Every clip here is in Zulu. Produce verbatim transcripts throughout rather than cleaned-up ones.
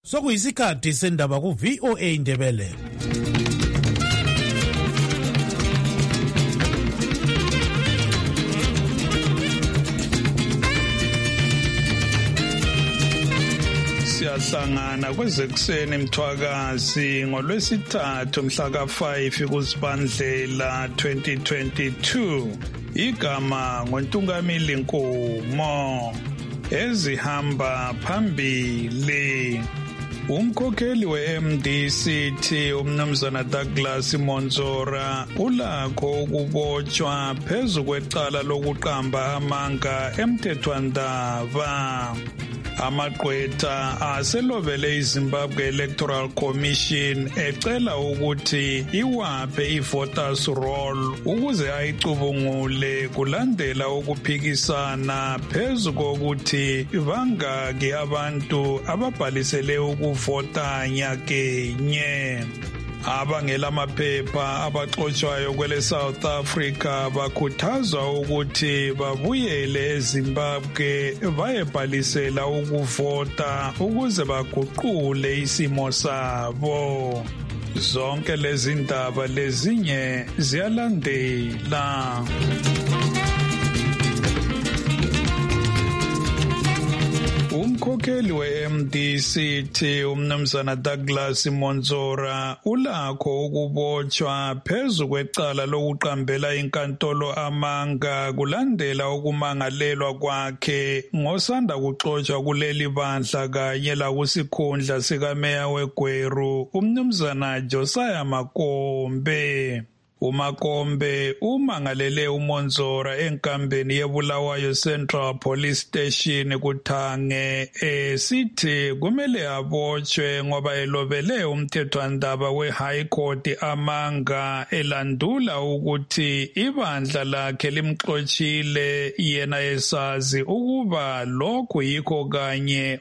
Sokuyisikhathi sendaba ku V O A Indebele. Siyahlangana kwezekuseni Mthwakazi ngolwesithathu mhla ka five kuZibandlela twenty twenty-two. Igama ngoNtungamili Nkomo. Ezihamba phambili. Umkhokheli we-M D C T umnumzana Douglas Monzora ulakho ukubotshwa phezu kwecala lokuqamba amanga emthethwandaba. Amagqwetha aselobele iZimbabwe Electoral Commission ecela ukuthi iwaphe i-voters roll ukuze ayicubungule kulandela ukuphikisana phezu kokuthi bangaki abantu ababhalisele ukuvota nyakenye. Abangela maphepha abaxotshwayo kwele South Africa bakhuthazwa ukuthi babuyele eZimbabwe bayebhalisela ukuvota ukuze baguqule isimo sabo. Zonke lezi ndaba lezinye ziyalandela. Umkhokheli we-M D C T umnumzana Douglas Monzora ulakho ukubotshwa phezu kwecala lokuqambela inkantolo amanga kulandela ukumangalelwa kwakhe ngosanda kuxotshwa kuleli bandla kanye lakusikhundla sikameya weGweru umnumzana Josiah Makombe. uMakombe umangalele uMonzora enkambeni yeBulawayo Central Police Station kuThange esithi kumele abotshwe ngoba elobele umthethwandaba weHigh Court amanga elandula ukuthi ibandla lakhe limxotshile yena esazi ukuba lokhu yikho kanye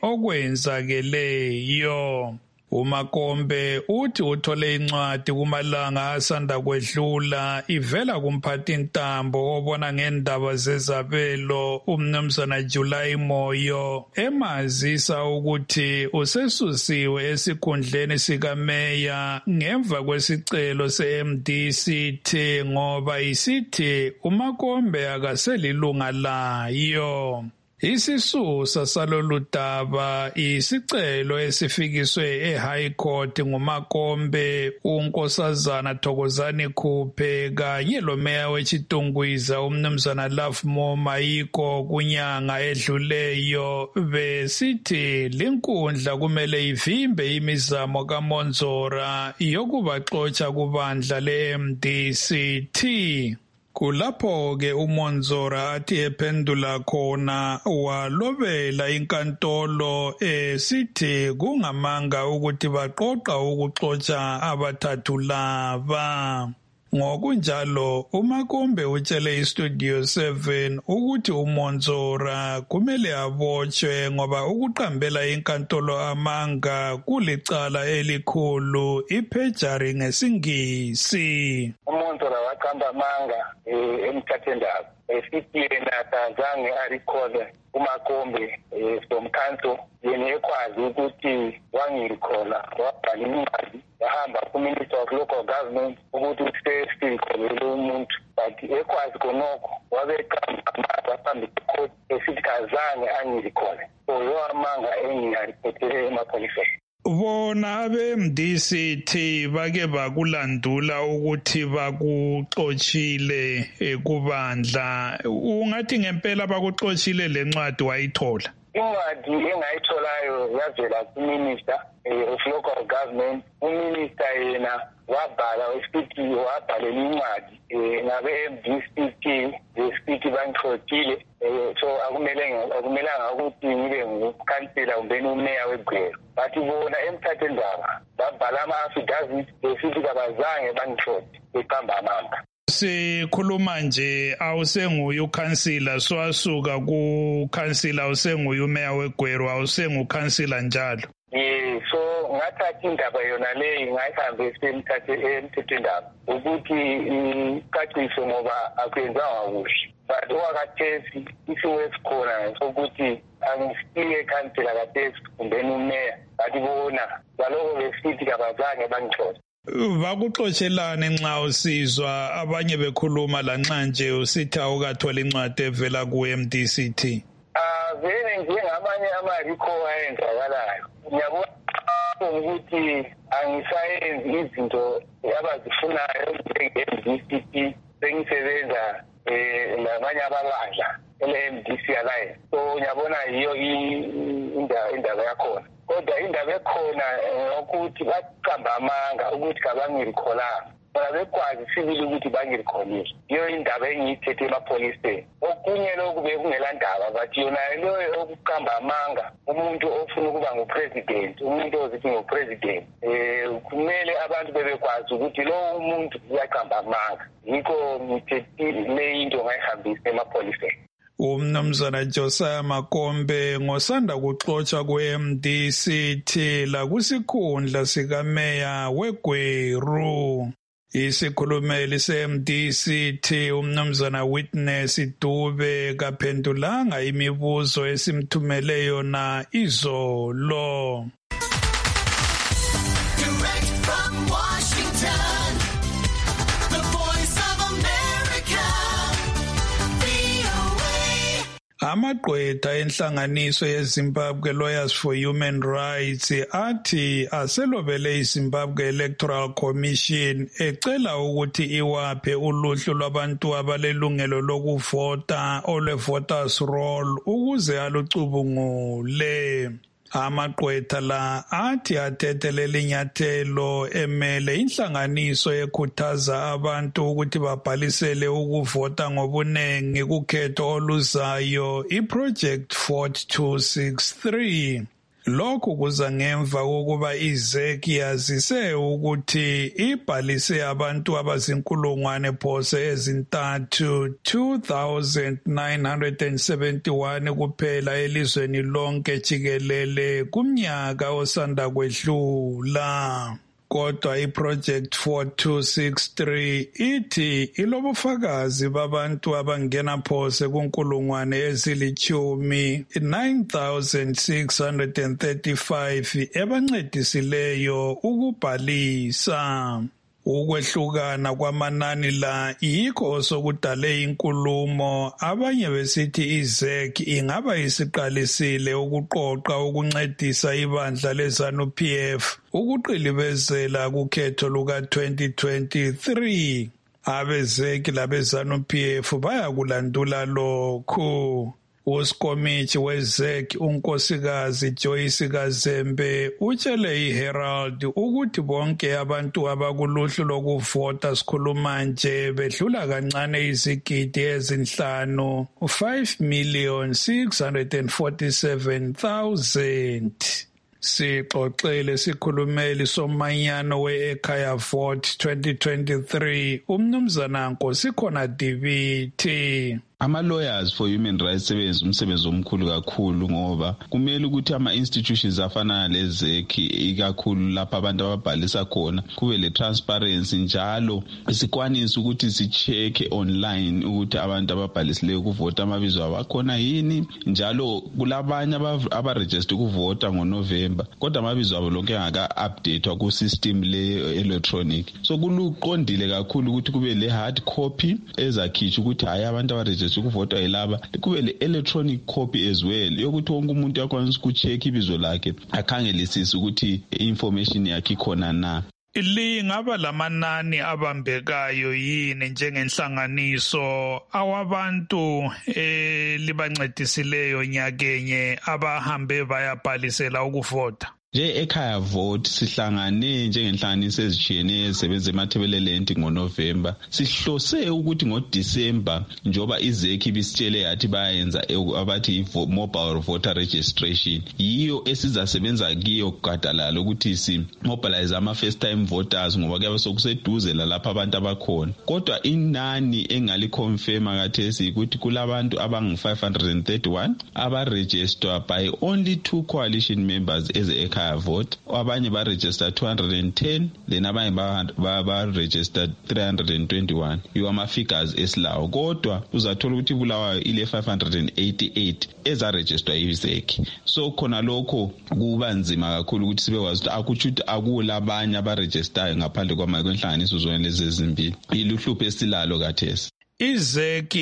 okwenzakeleyo. uMakombe uthi uthole incwadi kumalanga asanda kwedlula ivela kumphathintambo obona ngendaba zezabelo umnumzana July Moyo emazisa ukuthi usesusiwe esikhundleni sikameya ngemva kwesicelo se-M D C T ngoba isithi uMakombe akaselilunga layo. Isisusa saloludaba isicelo esifikiswe eHigh Court nguMakombe uNkosazana Thokozani Khuphe kanye lomeya weChitungwiza umnumzana Lovemore Mayiko kunyanga edluleyo besithi linkundla kumele ivimbe imizamo kaMonzora yokubaxotsha kubandla le-M D C T. Kulapho ke uMonzora athi ephendula khona walobela inkantolo esithi kungamanga ukuthi baqoqa ukuxotsha abathathu laba. Ngokunjalo uMakombe utshele iStudio seven ukuthi uMonzora kumele abotshwe ngoba ukuqambela inkantolo amanga kulicala elikhulu iphejari ngesingisi. uMonzora waqamba amanga emthathendaba esithi yena azange arikhole uMakombe from council yena ekwazi ukuthi wangirikhola wabhala incwadi yahamba ku-Minister of Local Government ukuthi usesikhole umuntu but ekwazi khonokho wabeqamba amanga phambi kwe-court esithi azange angirikhole so yo amanga engiyaripothele emapholiseni. Bona abe-M D C T bake bakulandula ukuthi bakuxotshile kubandla. Ungathi ngempela bakuxotshile lencwadi wayithola? Incwadi engayitholayo yavela ku-Minister of Local Government. uMinister yena wabhala wesithi wabhalela incwadi ngabe-M D C T besithi bangixotshile so akumelanga akumelanga ukuthi ngibe ngukhansela umbeni umeya weGweru. Bathi bona emthathendaba babhala ama-affidavit besithi kabazange bangixotshe beqamba amanga. Sikhuluma nje awusenguye ukhansila swasuka kukhansila awusenguye umeya weGweru awusengukhansila njalo. Eh so ngathatha indaba yona le ngayihambisa emthethwendaba ukuthi icaciswe ngoba akwenzanga kuhle. But owakathesi isiwesikhona sokuthi angisiye kansela kathesi kumbe umeya batibona baloko besithi kabazange bangixoxe. Bakuxotshelane nxa usizwa abanye bekhuluma lanxa nje usithi awukathola incwadi evela ku-M D C T? Ah vele njengamanye ama-recall ayenzakalayo. Ngiyabona ukuthi angisayenzi izinto abazifunayo njenge-M D C T sengisebenza eh namanye ababandla ele-M D C Alliance. So ngiyabona yiyo indaba yakhona. Kodwa indaba ekhona ukuthi baqamba amanga ukuthi kabangirikholanga. Bona bekwazi sibili ukuthi bangirikholile. Iyo indaba engiyithethe emapholiseni. Okunye lokhu bekungelandaba bathi yona lo okuqamba amanga umuntu ofuna ukuba ngupresident, umuntu ozithi ngupresident. Eh kumele abantu bebekwazi ukuthi lo umuntu uyaqamba amanga. Yikho ngithethi le into ngayihambisa emapholiseni. Umnumzana Josiah Makombe ngosanda kuxoxa kwe-M D C T la kusikhundla sikameya weGweru. Isikhulumeli se-M D C T umnumzana Witness Dube kaphendulanga imibuzo esimthumele yona izolo. Direct from Washington, the voice of America, V O A. Amagqwetha enhlanganiso yeZimbabwe Lawyers for Human Rights athi aselobele iZimbabwe Electoral Commission ecela ukuthi iwaphe uluhlu lwabantu abalelungelo lokuvota olwe-voters roll ukuze alucubungule. Amagqwetha la athi athethelela inyathelo emele inhlanganiso ekhuthaza abantu ukuthi babhalisele ukuvota ngobunengi kukhetho oluzayo iProject Vote two sixty-three. Lokhu kuza ngemva kokuba izeki yazise ukuthi ibhalise abantu abazinkulungwane phose ezintathu two thousand nine hundred seventy-one kuphela elizweni lonke jikelele kumnyaka osanda kwedlula. Kodwa iProject Vote two sixty-three ithi ilobufakazi babantu abangena phose kunkulungwane ezilichumi nine thousand six hundred thirty-five ebancedisileyo ukubhalisa. Ukwehlukana kwamanani la yikho sokudale inkulumo abanye besithi izeki ingaba isiqalisile ukuqoqa ukuncedisa ibandla leZANU-P F ukuqilibezela kukhetho luka twenty twenty-three. Abezeki labeZANU-P F bayakulandula lokhu. Usikomithi wezeki unkosikazi Joyce Kazembe utshele iHerald ukuthi bonke abantu abakuluhlu lokuvota sikhuluma nje bedlula kancane izigidi ezinhlanu five million six hundred forty-seven thousand. Sixoxele sikhulumeli somanyano we-Ekhaya Vote twenty twenty-three umnumzana Nkosikhona Dibiti. Ama-lawyers for human rights sebenza umsebenzi omkhulu kakhulu ngoba kumele ukuthi ama-institutions afana lezeki ikakhulu lapha abantu ababhalisa khona kube le-transparency njalo sikwanise ukuthi si-check online ukuthi abantu ababhalisileyo ukuvota amabizo abo akhona yini njalo kulabanye abaregister ukuvota ngoNovember kodwa amabizo abo lonke angaka-updatewa ku-system le-electronic. So kuluqondile kakhulu ukuthi kube le-hard copy ezakhitsha ukuthi hayi abantu abaregister ukuvota yilaba kube le-electronic copy as well yokuthi wonke umuntu yakwanisa ukucheck ibizo lakhe akhangelisise ukuthi information yakhe ikhona na. Lingaba lamanani abambekayo yini njengenhlanganiso awabantu eh libancedisileyo nyakenye abahambe bayabhalisela ukuvota? Nje Ekhaya Vote sihlangane njengenhlanganiso ezitshiyeneyo ezisebenza emathebelelenti ngoNovember sihlose ukuthi ngoDisember njoba izeki bisitshele yathi bayenza abathi mobile voter registration yiyo esizasebenza kiyo kugadalala ukuthi si mobilize ama first time voters ngoba kuyabe sokuseduze lapha abantu abakhona kodwa inani engaliconfirma kathesi ukuthi kulabantu abangu five hundred thirty-one aba register by only two coalition members as Ekhaya ekhaya vote, abanye ba register two hundred ten, then abanye ba ba register three hundred twenty-one. You ama figures esilawo, kodwa uzathola ukuthi Bulawayo ile five hundred eighty-eight eza register izeki. So khona lokho kuba nzima kakhulu ukuthi sibekwazi ukuthi akuchuthi akulabanye aba register ngaphandle kwamakwenhlanganiso zona lezi ezimbili. Iluhlupho esilalo kathesi. Izeki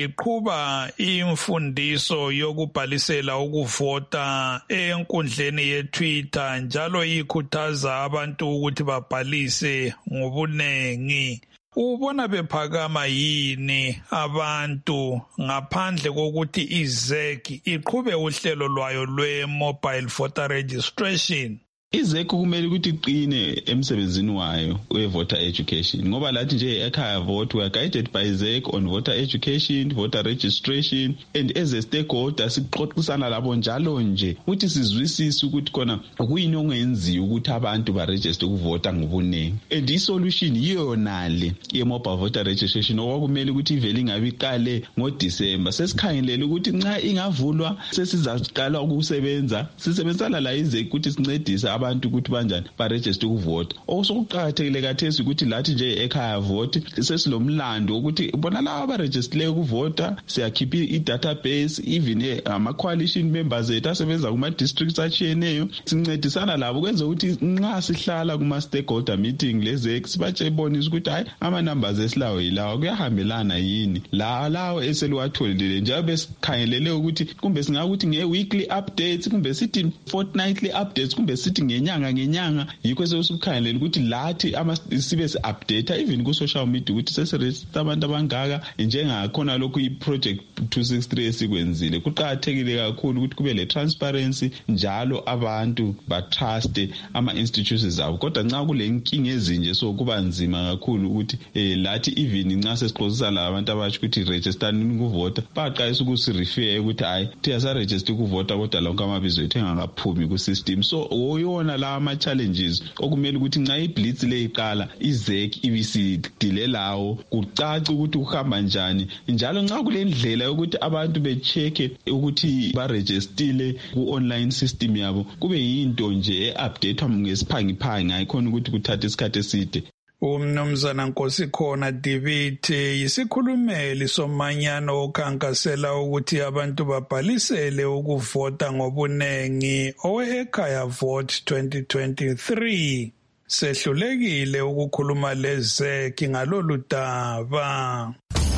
iqhuba imfundiso yokubhalisela ukuvota enkundleni yeTwitter njalo ikhuthaza abantu ukuthi babhalise ngobunengi. Ubona bephakama yini abantu ngaphandle kokuthi izeki iqhube uhlelo lwayo lwe-mobile voter registration? izeki kumele ukuthi iqine emsebenzini wayo we-voter education ngoba lathi nje ekhaya vote we are guided by zeki on voter education, voter registration, and as a stakeholder siqoqisana labo njalo nje ukuthi sizwisise ukuthi khona kuyini ongenziwa ukuthi abantu baregister ukuvota ngobunengi. And isolution yiyonale ye-mobile voter registration okwakumele ukuthi ivele ingabe iqale ngoDisemba. Sesikhangelele ukuthi nxa ingavulwa sesizaqala ukusebenza, sisebenzisana la izeki ukuthi sincedise abantu ukuthi banjani ba register ukuvota. Okusokuqhakathekile kathesi ukuthi lathi nje ekhaya vote sesilomlando ukuthi bona laba ba register ukuvota siyakhipha i-database, even ama coalition members ethu asebenza kuma districts achiyeneyo sincedisana labo kwenza ukuthi nxa sihlala kuma stakeholder meeting lezeki sibatshe ibonisa ukuthi hayi ama numbers esilawo yilawo kuyahambelana yini la lawo eseliwatholile njalo besikhangelele ukuthi kumbe singakuthi nge weekly updates, kumbe sithi fortnightly updates, kumbe sithi ngenyanga ngenyanga. Yikho sesikhangelela ukuthi lathi ama sibe si update even ku social media ukuthi sesiregister abantu abangaka njengakhona lokhu i-project two sixty-three esikwenzile. Kuqhakathekile kakhulu ukuthi kube le transparency njalo abantu ba trust ama institutions zabo, kodwa nxa kule nkinga ezinje so kuba nzima kakhulu ukuthi eh lathi even nxa sesixoxisa labantu abathi ukuthi register ukuvota baqalisa ukuthi refer ukuthi hayi siyasa register ukuvota kodwa lonke amabizo ethu engakaphumi ku system. So oyona la ama challenges okumele ukuthi nxa iblitz le iqala izeki ibisidilelawo kucaca ukuthi uhamba njani njalo nxa kule ndlela yokuthi abantu becheke ukuthi ba registerle ku online system yabo kube yinto nje e-updatewa ngesiphangiphangi ayikhona ukuthi kuthathe isikhathi eside. Umnumzana Nkosikhona David yisikhulumeli somanyano okhankasela ukuthi abantu babhalisele ukuvota ngobunengi owe-Ekhaya Vote twenty twenty-three. Sehlulekile ukukhuluma lezeki ngalolu daba.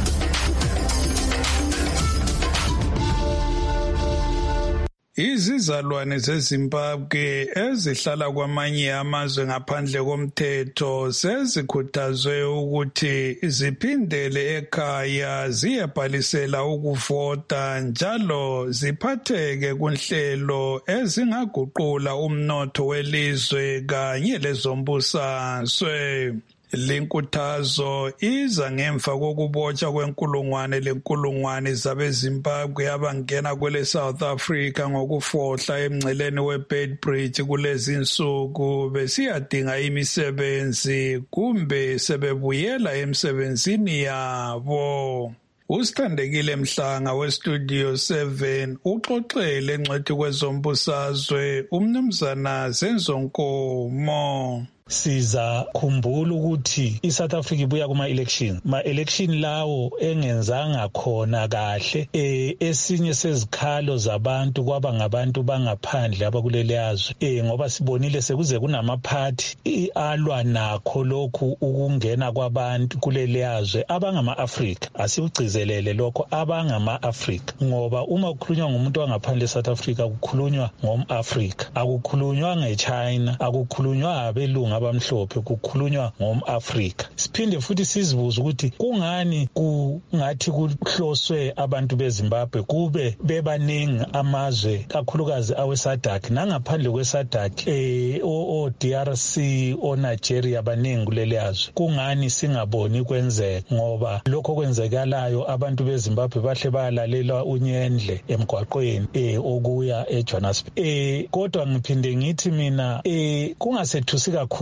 Izizalwane zeZimbabwe ezihlala kwamanye amazwe ngaphandle komthetho sezikhuthazwe ukuthi ziphindele ekhaya ziyebhalisela ukuvota njalo ziphatheke kunhlelo ezingaguqula umnotho welizwe kanye lezombusazwe. Lenkuthazo iza ngemva kokubotshwa kwenkulungwane lenkulungwane zabeZimbabwe abangena kwele South Africa ngokufohla emngceleni weBedbridge kulezi insuku besiyadinga imisebenzi kumbe sebebuyela emsebenzini yabo. Usithandekile Mhlanga weStudio seven uxoxele engcwethi kwezombusazwe umnumzana Zenzonkomo. Siza khumbula ukuthi iSouth Africa ibuya kuma election ma election lawo engenzanga khona kahle eh esinye sezikhalo zabantu kwaba ngabantu bangaphandle abakuleli yazwe eh ngoba sibonile sekuze kunama party alwa nakho lokhu ukungena kwabantu kuleli yazwe abangama Africa. Asibugcizelele lokho abangama Africa ngoba uma kukhulunywa ngomuntu wangaphandle eSouth Africa kukhulunywa ngomAfrica, akukhulunywa ngeChina, akukhulunywa abelungu abamhlophe, kukhulunywa ngomAfrica. Siphinde futhi sizibuza ukuthi kungani kungathi kuhloswe abantu beZimbabwe kube bebaningi amazwe kakhulukazi aweSADC nangaphandle kweSADC eh o D R C o Nigeria baningi kuleli yazwe. Kungani singaboni kwenzeka ngoba lokho kwenzekalayo abantu beZimbabwe bahle bayalalela unyendle emgwaqweni eh okuya eJohannesburg. Eh kodwa ngiphinde ngithi mina eh kungasethusi kakhulu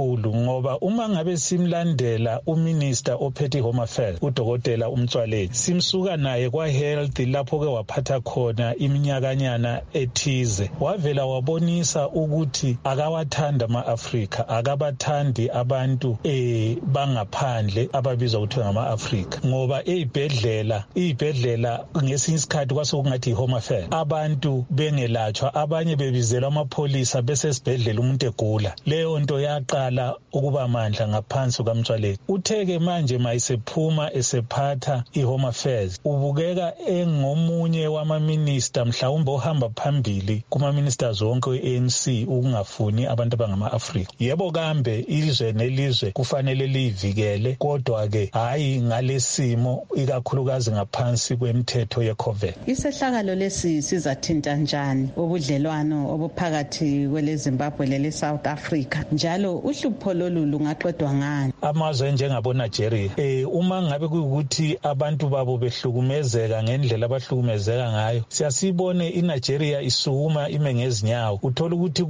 kakhulu ngoba uma ngabe simlandela uminister ophethe home affairs udokotela uMtswaleni simsuka naye kwa health lapho ke waphatha khona iminyakanyana ethize wavela wabonisa ukuthi akawathanda ama-Afrika akabathandi abantu eh bangaphandle ababizwa ukuthi ngama-Afrika ngoba ezibhedlela izibhedlela ngesinye isikhathi kwasokungathi i-home affairs abantu bengelatshwa abanye bebizelwa amapholisa bese sibhedlela umuntu egula leyo nto yaqala ukuba amandla ngaphansi kaMtswaleni utheke manje mayisephuma esephatha i-home affairs ubukeka engomunye wama-minister mhlawumbe ohamba phambili kuma-ministers wonke we-A N C ukungafuni abantu abangama-Afrika yebo kambe ilizwe nelizwe kufanele liyivikele kodwa ke hayi ngalesimo ikakhulukazi ngaphansi kwemthetho ye-COVID. Isehlakalo lesi sizathinta njani ubudlelwano obuphakathi kwele Zimbabwe lele South Africa njalo uhlupho lolu lungaqedwa ngani? Amazwe njengabo Nigeria eh uma ngabe kuyukuthi abantu babo behlukumezeka ngendlela abahlukumezeka ngayo siyasibone iNigeria isukuma ime ngezinyawo uthola ukuthi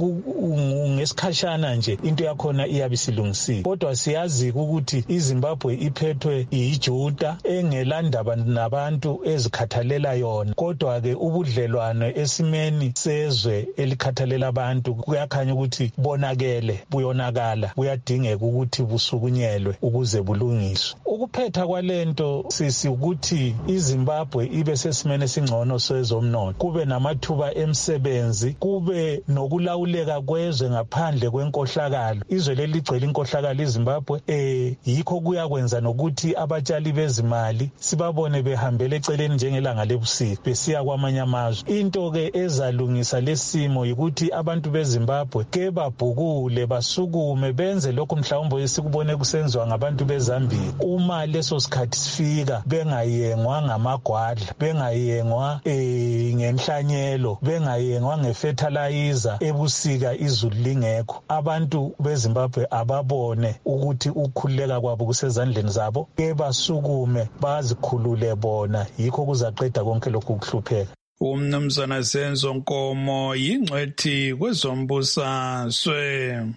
ngesikhashana nje into yakhona iyabisilungisiwe kodwa siyazi ukuthi iZimbabwe iphethwe ijuda engelandaba nabantu ezikhathalela yona kodwa ke ubudlelwano esimeni sezwe elikhathalela abantu kuyakhanya ukuthi bonakele buyonakala buyadingeka ukuthi busukunyelwe ukuze bulungiswe ukuphetha kwalento sisi ukuthi iZimbabwe ibe sesimene esingcono sezomnotho kube namathuba emsebenzi kube nokulawuleka kwezwe ngaphandle kwenkohlakalo izwe leligcwele inkohlakalo iZimbabwe eh yikho kuyakwenza nokuthi abatshali bezimali sibabone behambele eceleni njengelanga lebusika besiya kwamanye amazwe into ke ezalungisa lesimo yikuthi abantu beZimbabwe ke babhukule basukume benze lokho mhlawumbe esikubone kusenziwa ngabantu beZambia uma leso sikhathi sifika bengayengwa ngamagwadla bengayengwa eh ngenhlanyelo bengayengwa ngefertilizer ebusika izulu lingekho abantu beZimbabwe ababone ukuthi ukukhuleka kwabo kusezandleni zabo ke basukume bazikhulule bona yikho kuzaqeda konke lokhu kuhlupheka. Umnumzana Senzo Nkomo yingcwethi kwezombusazwe.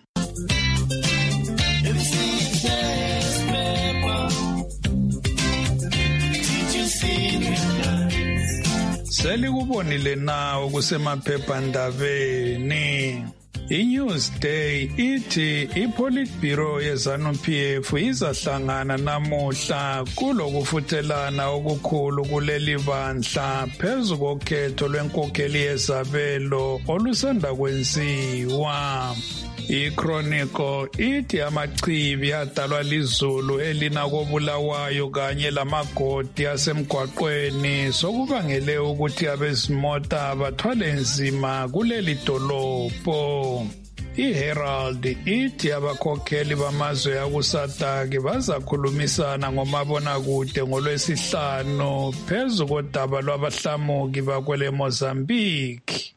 Selikubonile na okusemaphephandabeni. I-Newsday ithi i-Politburo ye-ZANU-P F izahlangana namuhla kulokufuthelana okukhulu kuleli bandla phezu kokhetho lwenkokheli yezabelo olusanda kwenziwa. I-Chronicle ithi amachibi adalwa lizulu elina kobulawayo kanye lamagodi asemgwaqweni sokubangele ukuthi abezimota bathwale nzima kuleli dolobho. I-Herald ithi abakhokheli bamazwe akusadaki bazakhulumisana ngomabonakude ngolwesihlanu phezu kodaba lwabahlamuki bakwele Mozambique.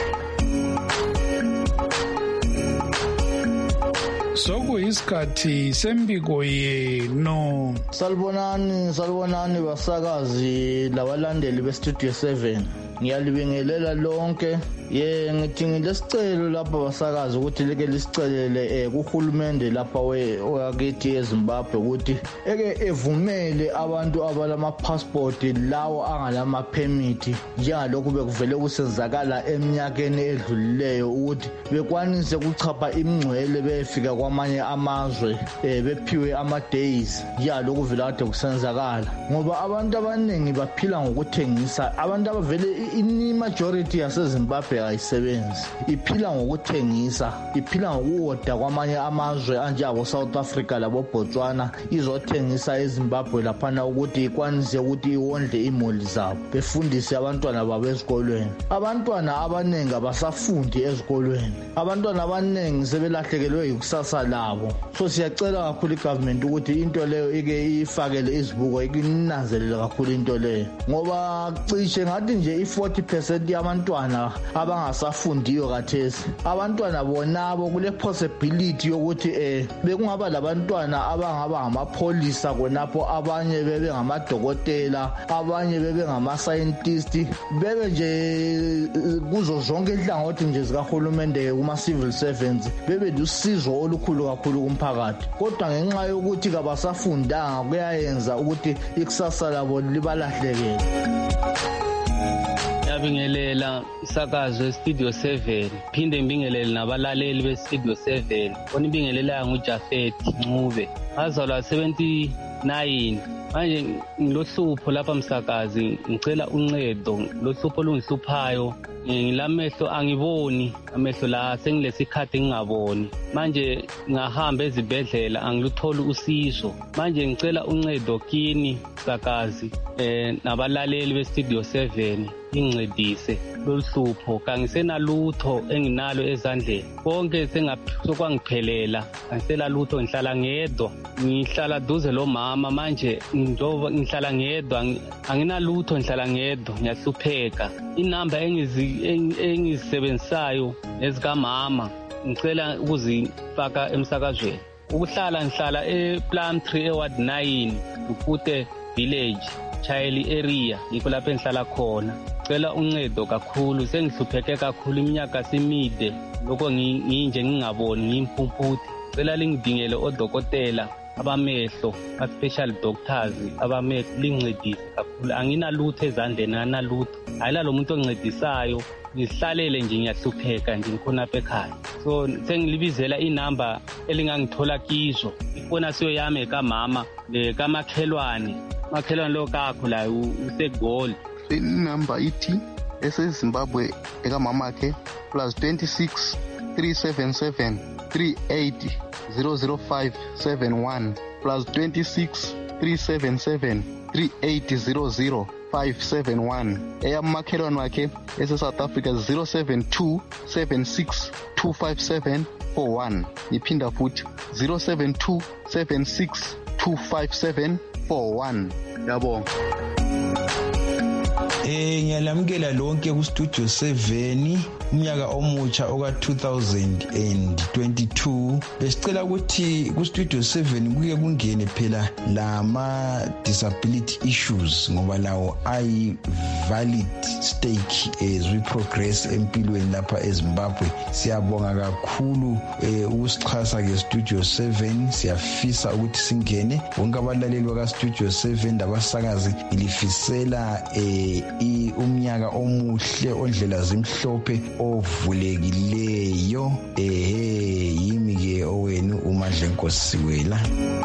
Sokuyisikhathi sembiko yenu. Salibonani, salibonani basakazi labalandeli bestudio seven. Ngiyalibingelela lonke. Ye ngithi ngilesicelo lapha basakazi ukuthi leke lisicelele eh kuhulumende lapha we wakithi eZimbabwe ukuthi eke evumele abantu abalama passport lawo angalama permit njengalokhu bekuvele kusenzakala eminyakeni edlulileyo ukuthi bekwanise ukuchapha imingcwele befika kwamanye amazwe eh bephiwe ama days njengalokhu vele kade kusenzakala ngoba abantu abaningi baphila ngokuthengisa abantu abavele i majority yaseZimbabwe ayisebenzi iphila ngokuthengisa iphila ngokuwoda kwamanye amazwe anjengabo South Africa labo Botswana izothengisa eZimbabwe laphana ukuthi ikwanise ukuthi iwondle imoli zabo befundise abantwana babo ezikolweni abantwana abanengi abasafundi ezikolweni abantwana abanengi sebelahlekelwe ikusasa labo so siyacela kakhulu igovernment ukuthi into leyo ike ifakele izibuko ikinanzelele kakhulu into leyo ngoba cishe ngathi nje if forty percent yabantwana abangasafundiyo kathesi. Abantwana bonabo kule possibility yokuthi eh bekungaba labantwana abangaba ngamapholisa konapho, abanye bebe ngamadokotela, abanye bebe ngama-scientist, bebe nje kuzo zonke inhlangothi nje zikahulumende kuma civil servants, bebe lusizo olukhulu kakhulu kumphakathi. Kodwa ngenxa yokuthi kabasafundanga kuyayenza ukuthi ikusasa labo libalahlekele. Ngiyabingelela isakazo estudio seven, phinde ngibingelele nabalaleli bestudio seven. Bona ibingelela nguJafet Ncube. Ngazalwa seventy-nine. Manje ngilohlupho lapha msakazi, ngicela uncedo. Lohlupho lungihluphayo, ngilamehlo angiboni, amehlo la sengilesikhathi ngingaboni. Manje ngahamba ezibhedlela angiluthola usizo. Manje ngicela uncedo kini msakazi eh nabalaleli bestudio seven, ingcedise lohlupho. Kangisenalutho enginalo ezandleni, konke sengaphokangiphelela, angisela lutho. Ngihlala ngedwa, ngihlala duze lo mama. Manje njoba ngihlala ngedwa, anginalutho, ngihlala ngedwa, ngiyahlupheka. Inamba engizi engizisebenzisayo ezikamama ngicela ukuzifaka emsakazweni. Ukuhlala ngihlala ePlumtree eWard nine, Lupute Village, Child area, yikho lapho engihlala khona. Ngicela uncedo kakhulu, sengihlupheke kakhulu, iminyaka simide, lokho nginje ngingaboni, ngimphumputhi. Ngicela lingidingele odokotela abamehlo, ama-special doctors abamehlo, lincedise kakhulu. Anginalutho ezandleni, anginalutho. Ayila lo muntu oncedisayo, ngihlalele nje ngiyahlupheka nje ngikhonapha ekhaya. So sengilibizela inamba elingangithola kizo. Ifona siyo yami ekamama, lekamakhelwane. Makhelwane lo kakho la useGold. Inamba ithi eseZimbabwe ekamama ke plus twenty-six three seven seven three eight zero zero five seven one plus twenty-six three seven seven three eight zero zero five seven one. Eyamakhelwane wakhe ese-South Africa zero seven two seven six two five seven four one. Iphinda futhi zero seven two seven six two five seven four one. Yabonga. Eh ngiyalamukela lonke ku Studio seven, umnyaka omutsha oka two thousand twenty-two. Besicela ukuthi ku Studio seven kuke kungene phela lama disability issues, ngoba lawo ayi valid stake as we progress empilweni lapha eZimbabwe. Siyabonga kakhulu eh ukusixhasa ke Studio seven. Siyafisa ukuthi singene bonke abalaleli baka Studio seven abasakazi ilifisela eh umnyaka omuhle ondlela zimhlophe ovulekileyo. Ehe yimi ke owenu uMadlenkosi Siwela.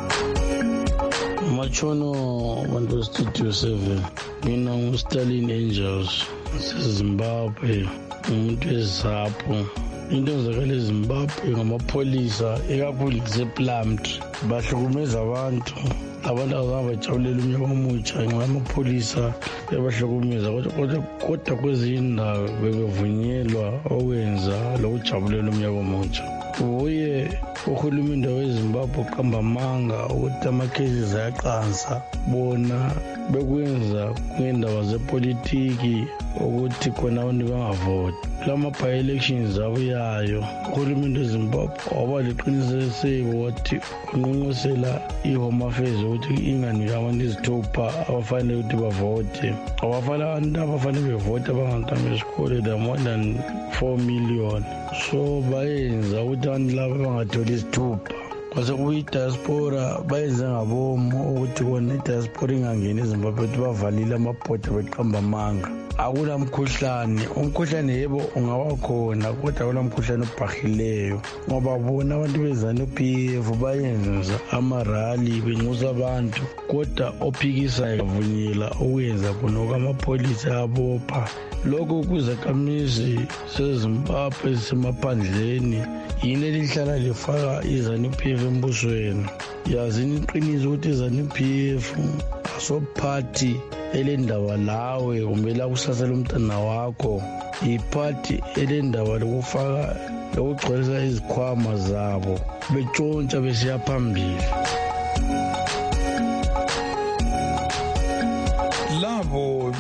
Machono bantu Studio seven. Mina nguStalin Angels seZimbabwe, umuntu eZapho. Into ezakale eZimbabwe ngamapholisa ekakhulu zePlumtree bahlukumeza abantu. Abantu abajabulela umnyaka omutsha ngenxa yamapholisa ebahlukumeza, kodwa kodwa kwezinye indawo bebevunyelwa okwenza lokujabulela umnyaka omutsha. Uye uhulumende weZimbabwe uqamba amanga ukuthi amakhesi ayaqansa, bona bekwenza kuyindaba zepolitiki ukuthi khona abantu bangavoti. Lama by-elections abuyayo, uhulumende weZimbabwe waba leqiniseko wathi unqunqusela i-Home Affairs ukuthi inganika abantu izithupha abafanele ukuthi bavote. Abafana abantu abafanele bevote abangantanga besikole the more than four million. So bayenza ukuthi abantu laba bangatholi izithupha. Kwase kuyi-diaspora bayenze ngabomu ukuthi kona i-diaspora ingangeni eZimbabwe ukuthi bavalile amabhoda beqamba amanga. Akula mkhuhlane, umkhuhlane yebo ungaba khona, kodwa akula mkhuhlane obhahileyo, ngoba bona abantu beZANU-P F bayenza amarali benxusa abantu, kodwa ophikisayo kavunyela ukwenza khona amapholisa abopha. Lokho kuzakhamizi seZimbabwe ezisemaphandleni yini elihlala lifaka iZANU-P F embusweni. Yazini iqiniso ukuthi iZANU-P F asophathi elendaba lawe kumbe la kusasela umntana wakho, iphathi elendaba lokufaka lokugcwalisa izikhwama zabo betshontsha besiya phambili. Labo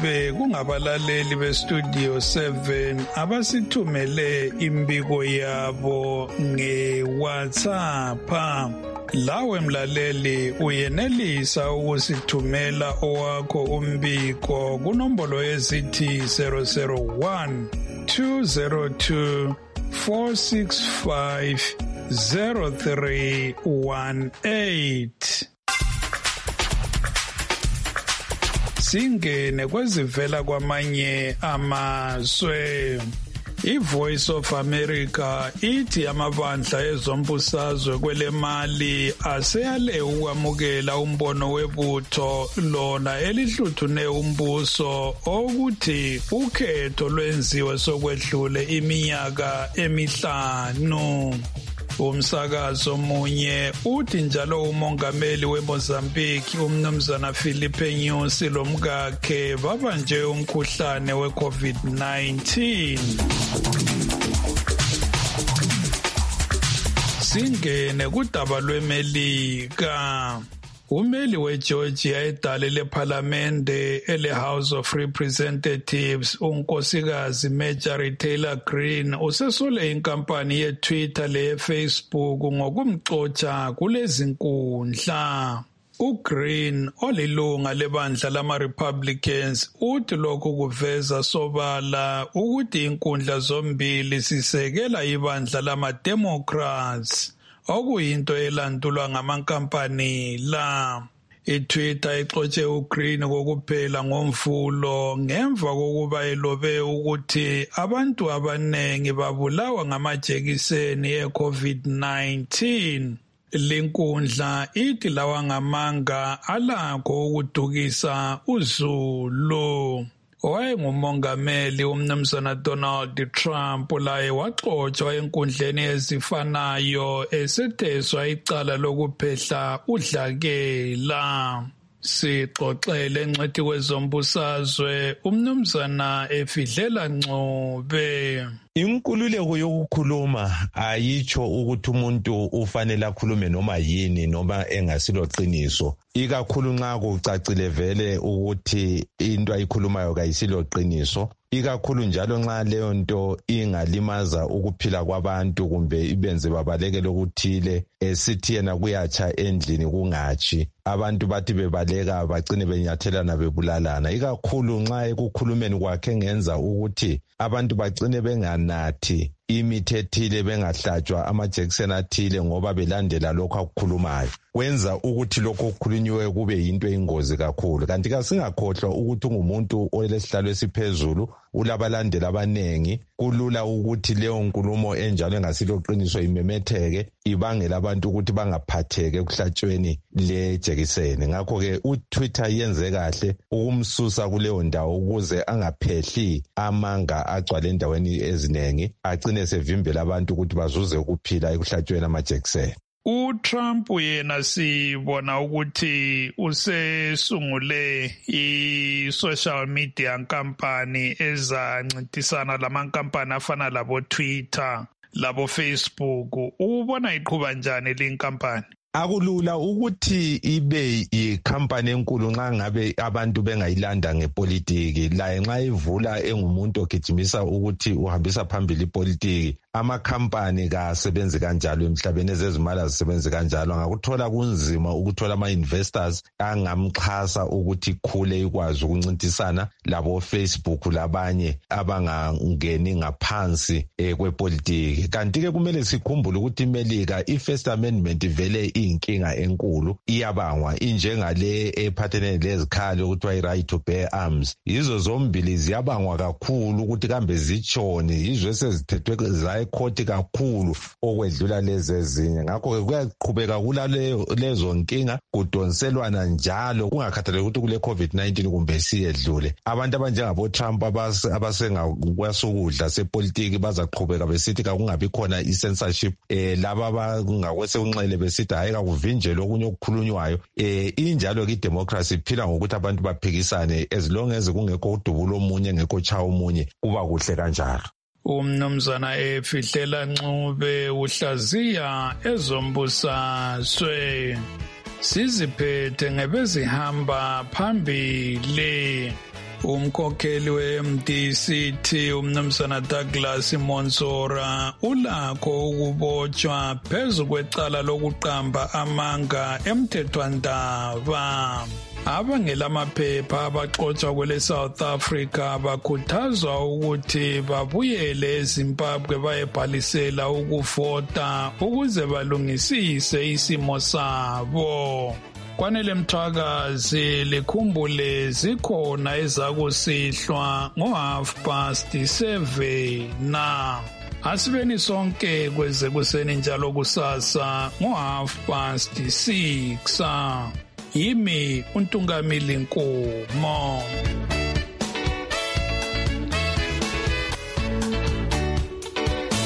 Ncube kungabalaleli bestudio seven abasithumele imbiko yabo nge-WhatsApp. Lawe mlaleli uyenelisa ukusithumela owakho umbiko kunombolo ezithi zero zero one two zero two four six five zero three one eight. Singene kwezivela kwamanye amazwe. I-Voice of America ithi amabandla ezombusazwe kwele mali aseyale ukwamukela umbono webutho lona elihluthune umbuso okuthi ukhetho lwenziwe sokwedlule iminyaka emihlanu. Umsakazo munye uthi njalo umongameli weMozambique umnumzana Filipe Nyusi lomkakhe babanje umkhuhlane we-COVID nineteen. Singene kudaba lweMelika. Umeli weGeorgia edale lePhalamende ele-House of Representatives unkosikazi Marjorie Taylor Greene usesole inkampani ye-Twitter leye-Facebook ngokumxotsha kulezinkundla. uGreene olilunga lebandla lama-Republicans uthi lokhu kuveza sobala ukuthi inkundla zombili zisekela ibandla lama-Democrats. Okuyinto elandulwa ngamankampani la. iTwitter ixotshe uGreene kokuphela ngoMvulo ngemva kokuba elobe ukuthi abantu abanengi babulawa ngamajekiseni e-COVID nineteen. Linkundla ithi lawa ngamanga alakho ukudukisa uzulu. Owayengumongameli umnumzana Donald Trump laye waxotshwa enkundleni ezifanayo esetheswa icala lokuphehla udlakela. Sixoxele ngcwethi kwezombusazwe umnumzana Efidlela Ncube. Inkululeko yokukhuluma ayitsho ukuthi umuntu ufanele akhulume noma yini noma engasilo qiniso. Ikakhulu nxa kucacile vele ukuthi into ayikhulumayo kayisilo qiniso. Ikakhulu njalo nxa leyo nto ingalimaza ukuphila kwabantu kumbe ibenze babalekele ukuthile esithi yena kuyatsha endlini kungatshi. Abantu bathi bebaleka bagcine benyathelana bebulalana. Ikakhulu nxa ekukhulumeni kwakhe ngenza ukuthi abantu bagcine benganathi imithi ethile bengahlatshwa amajekiseni athile ngoba belandela lokho akukhulumayo. Wenza ukuthi lokho okukhulunyiwe kube yinto eyingozi kakhulu. Kanti kasingakhohlwa ukuthi ungumuntu olesihlalo esiphezulu ulabalandela abanengi. Kulula ukuthi leyo nkulumo enjalo engasilo qiniso imemetheke ibangela abantu ukuthi bangaphatheke ekuhlatshweni lejekiseni. Ngakho-ke uTwitter yenze kahle ukumsusa kuleyo ndawo ukuze angaphehli amanga agcwale endaweni ezinengi agcine sevimbela abantu ukuthi bazuze ukuphila ekuhlatshweni amajekiseni. uTrump yena sibona ukuthi usesungule i-social media company ezancintisana lamankampani afana labo Twitter labo Facebook. Ubona iqhuba njani le nkampani? Akulula ukuthi ibe ikhampani enkulu nxa ngabe abantu bengayilanda ngepolitiki. La nxa ivula engumuntu ogijimisa ukuthi uhambisa phambili ipolitiki, amakhampani kasebenzi kanjalo emhlabeni, ezezimali zisebenzi kanjalo. Ngakuthola kunzima ukuthola ama-investors angamxhasa ukuthi khule ikwazi ukuncintisana labo Facebook labanye abangangeni ngaphansi eh, kwepolitiki. Kanti-ke kumele sikhumbule ukuthi iMelika i-First Amendment vele inkinga enkulu iyabangwa injengale ephathelene lezikhali okuthiwa i-right to bear arms. Yizo zombili ziyabangwa kakhulu ukuthi kambe zitshoni, yizo sezithethwe zayikhoti kakhulu okwedlula lezi ezinye. Ngakho-ke kuyaqhubeka kula lezo nkinga kudonselwana njalo kungakhathaleki ukuthi kule COVID nineteen kumbe siyedlule. Abantu abanjengabo Trump abasengakwasukudla sepolitiki bazaqhubeka besithi kakungabi khona i-censorship. Eh, laba abangakwesekunxele besithi hayi kakuvinjelwe okunye okukhulunywayo. Eh, injalo ke idemocracy iphila ngokuthi abantu baphikisane, as long as kungekho udubulo omunye ngekho chawo omunye kuba kuhle kanjalo. Umnumzana Efidlela Ncube uhlaziya ezombusazwe. Siziphethe ngebezihamba phambili. Umkhokheli we-M D C T umnumzana Douglas Monsora ulakho ukubotshwa phezu kwecala lokuqamba amanga emthethwandaba. Abangelamaphepha abaxotshwa kwele South Africa bakhuthazwa ukuthi babuyele eZimbabwe bayebhalisela ukuvota ukuze balungisise isimo sabo. Kwanele Mthwakazi likhumbule zikhona ezakusihlwa ngo half past seven na asibeni sonke kweze kuseni njalo kusasa ngo half past six. Yimi uNtungamili Nkomo.